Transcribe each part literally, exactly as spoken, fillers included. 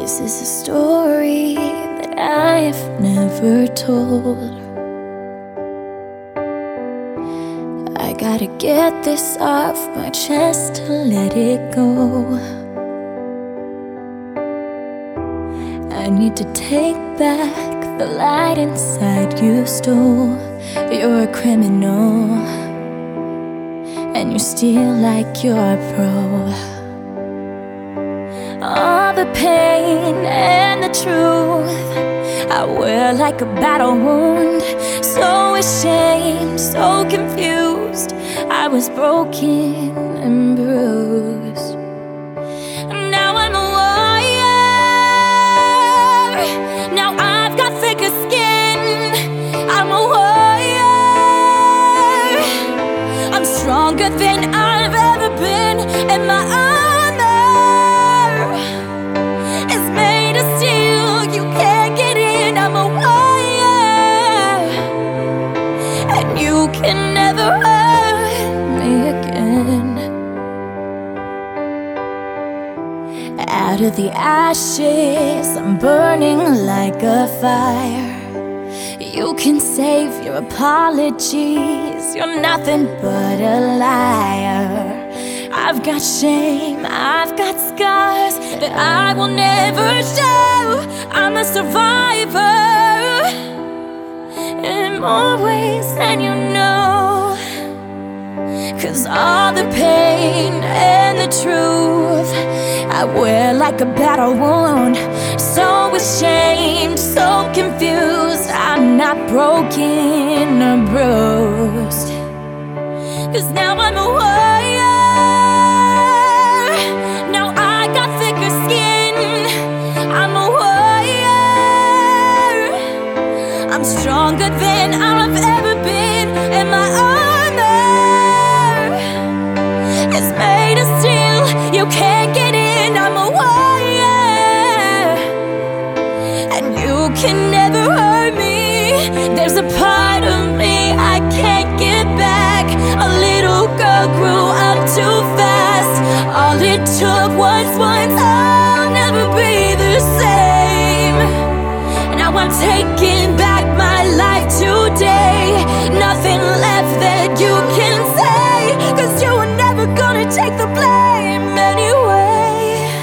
This is a story that I have never told. I gotta get this off my chest to let it go. I need to take back the light inside you stole. You're a criminal, and you steal like you're a pro. All the pain and the truth I wear like a battle wound. So ashamed, so confused, I was broken and bruised. Now I'm a warrior. Now I've got thicker skin. I'm a warrior. I'm stronger than I've ever been, and my armor is made of steel. You can't get in. I'm a warrior, and you can never hurt me again. Out of the ashes, I'm burning like a fire. You can save your apologies, you're nothing but a liar. I've got shame, I've got scars that I will never show. I'm a survivor in more ways than you know. 'Cause all the pain and the truth I wear like a battle wound. So ashamed, so confused, I'm not broken or bruised. 'Cause now I'm a warrior. Now I got thicker skin. I'm a warrior. I'm stronger than I've ever been, and my armor is made of steel. You can't get in. I'm a warrior, and you can never hurt me. There's a part of me I can't get back. A little girl grew up too fast. All it took was once. I'll never be the same. Now I'm taking back my life today. Nothing left that you can say, 'cause you were never gonna take the blame anyway.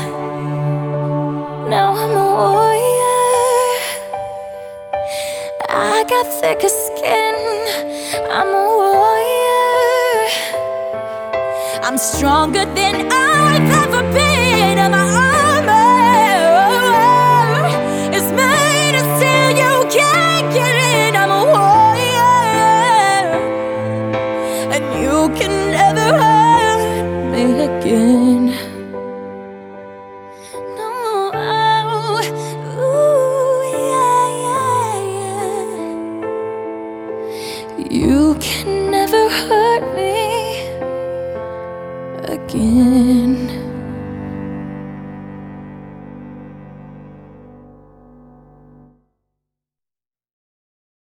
Now I'm a warrior. I got thicker skin. I'm a warrior. I'm stronger than I've ever been, and my armor is made of steel. You can't get in. I'm a warrior, and you can never hurt me again. No, oh, ooh, yeah, yeah, yeah. You can never hurt me again.